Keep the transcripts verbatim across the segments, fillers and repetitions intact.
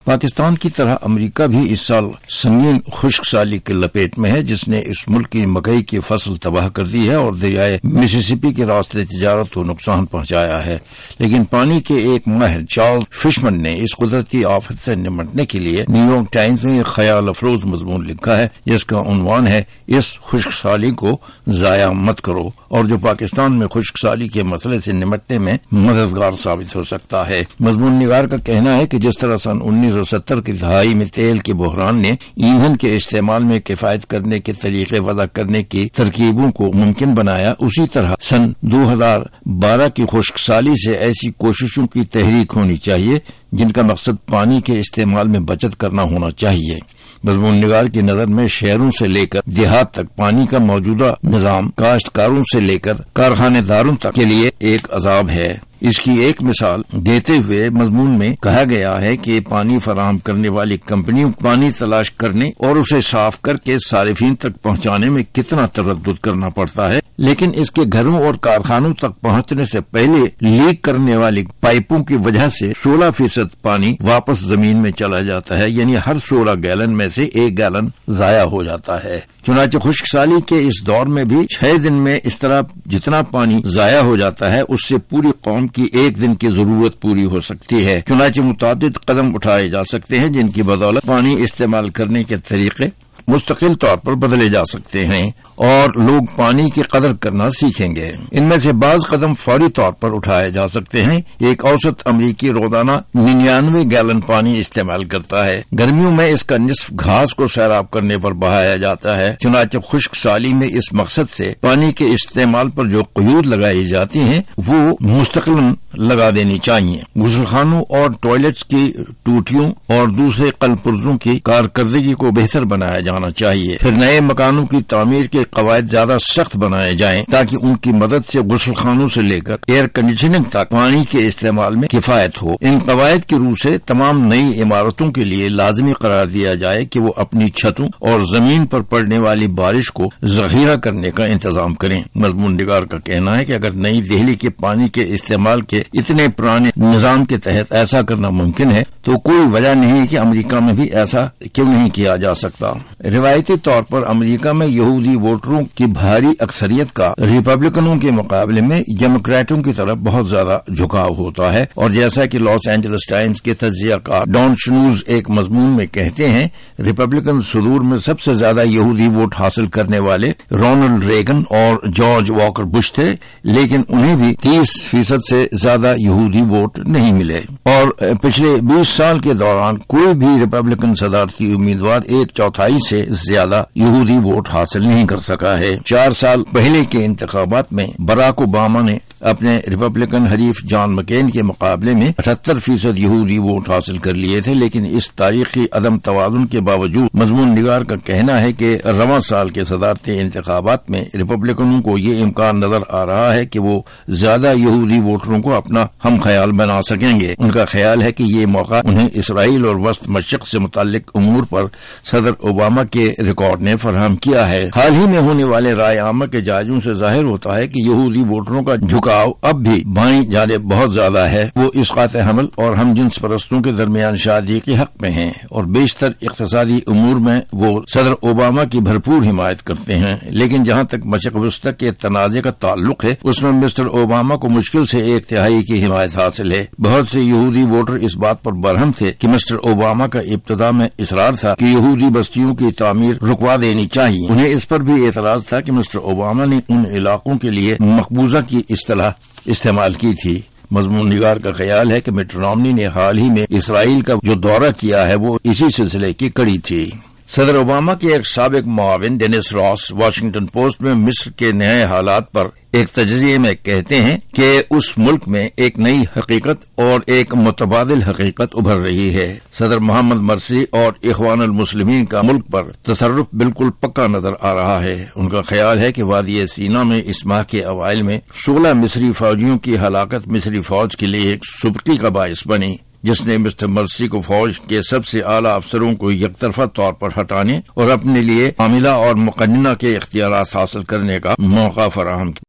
پاکستان کی طرح امریکہ بھی اس سال سنگین خشک سالی کی لپیٹ میں ہے، جس نے اس ملک کی مکئی کی فصل تباہ کر دی ہے اور دریائے مسیسپی کے راستے تجارت کو نقصان پہنچایا ہے۔ لیکن پانی کے ایک ماہر چارلز فشمن نے اس قدرتی آفت سے نمٹنے کے لیے نیو یارک ٹائمز میں ایک خیال افروز مضمون لکھا ہے، جس کا عنوان ہے اس خشک سالی کو ضائع مت کرو، اور جو پاکستان میں خشک سالی کے مسئلے سے نمٹنے میں مددگار ثابت ہو سکتا ہے۔ مضمون نگار کا کہنا ہے کہ جس طرح سن انیس سو ستر کی دہائی میں تیل کے بحران نے ایندھن کے استعمال میں کفایت کرنے کے طریقے وضع کرنے کی ترکیبوں کو ممکن بنایا، اسی طرح سن دو ہزار بارہ کی خشک سالی سے ایسی کوششوں کی تحریک ہونی چاہیے جن کا مقصد پانی کے استعمال میں بچت کرنا ہونا چاہیے۔ مضمون نگار کی نظر میں شہروں سے لے کر دیہات تک پانی کا موجودہ نظام کاشتکاروں سے لے کر کارخانے داروں تک کے لیے ایک عذاب ہے۔ اس کی ایک مثال دیتے ہوئے مضمون میں کہا گیا ہے کہ پانی فراہم کرنے والی کمپنیوں پانی تلاش کرنے اور اسے صاف کر کے صارفین تک پہنچانے میں کتنا تردد کرنا پڑتا ہے، لیکن اس کے گھروں اور کارخانوں تک پہنچنے سے پہلے لیک کرنے والی پائپوں کی وجہ سے سولہ فیصد پانی واپس زمین میں چلا جاتا ہے، یعنی ہر سولہ گیلن میں سے ایک گیلن ضائع ہو جاتا ہے۔ چنانچہ خشک سالی کے اس دور میں بھی چھ دن میں اس طرح جتنا پانی ضائع ہو جاتا ہے اس سے پوری قوم کی ایک دن کی ضرورت پوری ہو سکتی ہے۔ چنانچہ متعدد قدم اٹھائے جا سکتے ہیں جن کی بدولت پانی استعمال کرنے کے طریقے مستقل طور پر بدلے جا سکتے ہیں اور لوگ پانی کی قدر کرنا سیکھیں گے۔ ان میں سے بعض قدم فوری طور پر اٹھائے جا سکتے ہیں۔ ایک اوسط امریکی روزانہ ننانوے گیلن پانی استعمال کرتا ہے۔ گرمیوں میں اس کا نصف گھاس کو سیراب کرنے پر بہایا جاتا ہے۔ چنانچہ خشک سالی میں اس مقصد سے پانی کے استعمال پر جو قیود لگائی جاتی ہیں وہ مستقلاً لگا دینی چاہیے۔ غسل خانوں اور ٹوائلٹس کی ٹوٹیوں اور دوسرے قل پرزوں کی کارکردگی کو بہتر بنایا جانا چاہیے۔ پھر نئے مکانوں کی تعمیر کے قواعد زیادہ سخت بنائے جائیں تاکہ ان کی مدد سے غسل خانوں سے لے کر ایئر کنڈیشننگ تک پانی کے استعمال میں کفایت ہو۔ ان قواعد کی روح سے تمام نئی عمارتوں کے لیے لازمی قرار دیا جائے کہ وہ اپنی چھتوں اور زمین پر پڑنے والی بارش کو ذخیرہ کرنے کا انتظام کریں۔ مضمون نگار کا کہنا ہے کہ اگر نئی دہلی کے پانی کے استعمال کے اتنے پرانے نظام کے تحت ایسا کرنا ممکن ہے تو کوئی وجہ نہیں کہ امریکہ میں بھی ایسا کیوں نہیں کیا جا سکتا۔ روایتی طور پر امریکہ میں یہودی ووٹروں کی بھاری اکثریت کا ریپبلکنوں کے مقابلے میں ڈیموکریٹوں کی طرف بہت زیادہ جھکاؤ ہوتا ہے، اور جیسا کہ لاس اینجلس ٹائمز کے تجزیہ کار ڈان شنوز ایک مضمون میں کہتے ہیں، ریپبلکن صدور میں سب سے زیادہ یہودی ووٹ حاصل کرنے والے رونلڈ ریگن اور جارج واکر بش تھے، لیکن انہیں بھی تیس فیصد سے زیادہ یہودی ووٹ نہیں ملے، اور پچھلے بیس سال کے دوران کوئی بھی ریپبلکن صدارتی امیدوار ایک چوتھائی سے زیادہ یہودی ووٹ حاصل نہیں کر سکا ہے۔ چار سال پہلے کے انتخابات میں براک اوباما نے اپنے ریپبلکن حریف جان مکین کے مقابلے میں اٹھہتر فیصد یہودی ووٹ حاصل کر لیے تھے، لیکن اس تاریخی عدم توازن کے باوجود مضمون نگار کا کہنا ہے کہ رواں سال کے صدارتی انتخابات میں ریپبلکنوں کو یہ امکان نظر آ رہا ہے کہ وہ زیادہ یہودی ووٹروں کو اپنا ہم خیال بنا سکیں گے۔ ان کا خیال ہے کہ یہ موقع انہیں اسرائیل اور وسط مشرق سے متعلق امور پر صدر اوباما کے ریکارڈ نے فراہم کیا ہے۔ حال ہی میں ہونے والے رائے عامہ کے جائزوں سے ظاہر ہوتا ہے کہ یہودی ووٹروں کا جھکاؤ اب بھی بائیں جانب بہت زیادہ ہے۔ وہ اسقاط حمل اور ہم جنس پرستوں کے درمیان شادی کے حق میں ہیں، اور بیشتر اقتصادی امور میں وہ صدر اوباما کی بھرپور حمایت کرتے ہیں، لیکن جہاں تک مشرق وسطی کے تنازع کا تعلق ہے اس میں مسٹر اوباما کو مشکل سے ایک تہائی کی حمایت حاصل ہے۔ بہت سے یہودی ووٹر اس بات پر برہم تھے کہ مسٹر اوباما کا ابتدا میں اصرار تھا کہ یہودی بستیوں کی تعمیر رکوا دینی چاہیے۔ انہیں اس پر بھی اعتراض تھا کہ مسٹر اوباما نے ان علاقوں کے لیے مقبوضہ کی اصطلاح استعمال کی تھی۔ مضمون نگار کا خیال ہے کہ مٹ رومنی نے حال ہی میں اسرائیل کا جو دورہ کیا ہے وہ اسی سلسلے کی کڑی تھی۔ صدر اوباما کے ایک سابق معاون ڈینس راس واشنگٹن پوسٹ میں مصر کے نئے حالات پر ایک تجزیے میں کہتے ہیں کہ اس ملک میں ایک نئی حقیقت اور ایک متبادل حقیقت ابھر رہی ہے۔ صدر محمد مرسی اور اخوان المسلمین کا ملک پر تصرف بالکل پکا نظر آ رہا ہے۔ ان کا خیال ہے کہ وادی سینا میں اس ماہ کے اوائل میں سولہ مصری فوجیوں کی ہلاکت مصری فوج کے لیے ایک سبکی کا باعث بنی، جس نے مسٹر مرسی کو فوج کے سب سے اعلیٰ افسروں کو یک طرفہ طور پر ہٹانے اور اپنے لیے عاملہ اور مقننہ کے اختیارات حاصل کرنے کا موقع فراہم کیا۔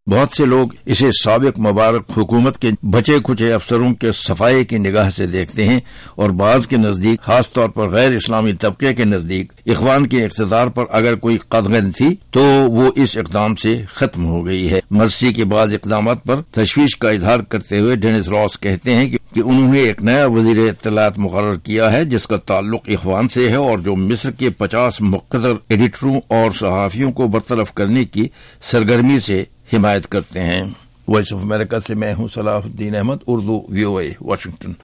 بہت سے لوگ اسے سابق مبارک حکومت کے بچے کچے افسروں کے صفائی کی نگاہ سے دیکھتے ہیں، اور بعض کے نزدیک، خاص طور پر غیر اسلامی طبقے کے نزدیک، اخوان کے اقتدار پر اگر کوئی قدغن تھی تو وہ اس اقدام سے ختم ہو گئی ہے۔ مرسی کے بعض اقدامات پر تشویش کا اظہار کرتے ہوئے ڈینس راس کہتے ہیں کہ انہوں نے ایک نیا وزیر اطلاعات مقرر کیا ہے جس کا تعلق اخوان سے ہے، اور جو مصر کے پچاس مقتدر ایڈیٹروں اور صحافیوں کو برطرف کرنے کی سرگرمی سے حمایت کرتے ہیں۔ وائس آف امریکہ سے میں ہوں Salahuddin Ahmed, Urdu V O A, Washington.